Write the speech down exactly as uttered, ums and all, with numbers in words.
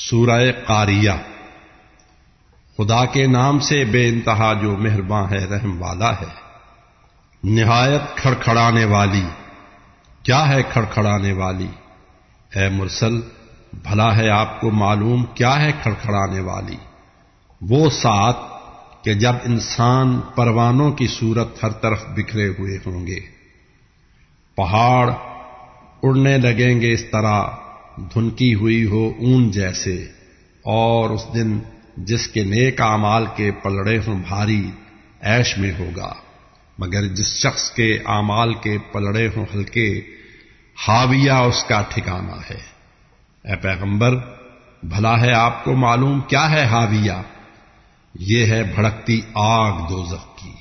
सूरह कारिया। खुदा के नाम से बेइंतहा जो मेहरबान है, रहम वाला है। निहायत खड़खड़ाने वाली। क्या है खड़खड़ाने वाली? है मुरसल, भला है आपको मालूम क्या है खड़खड़ाने वाली? वो साथ कि जब इंसान परवानों की सूरत हर तरफ बिखरे हुए होंगे, पहाड़ उड़ने लगेंगे इस तरह धुनकी हुई हो ऊन जैसे, और उस दिन जिसके नेक आमाल के पलड़े हों भारी, ऐश में होगा, मगर जिस शख्स के आमाल के पलड़े हों हल्के, हाविया उसका ठिकाना है। ए पैगंबर, भला है आपको मालूम क्या है हाविया? ये है भड़कती आग दोज़ख की।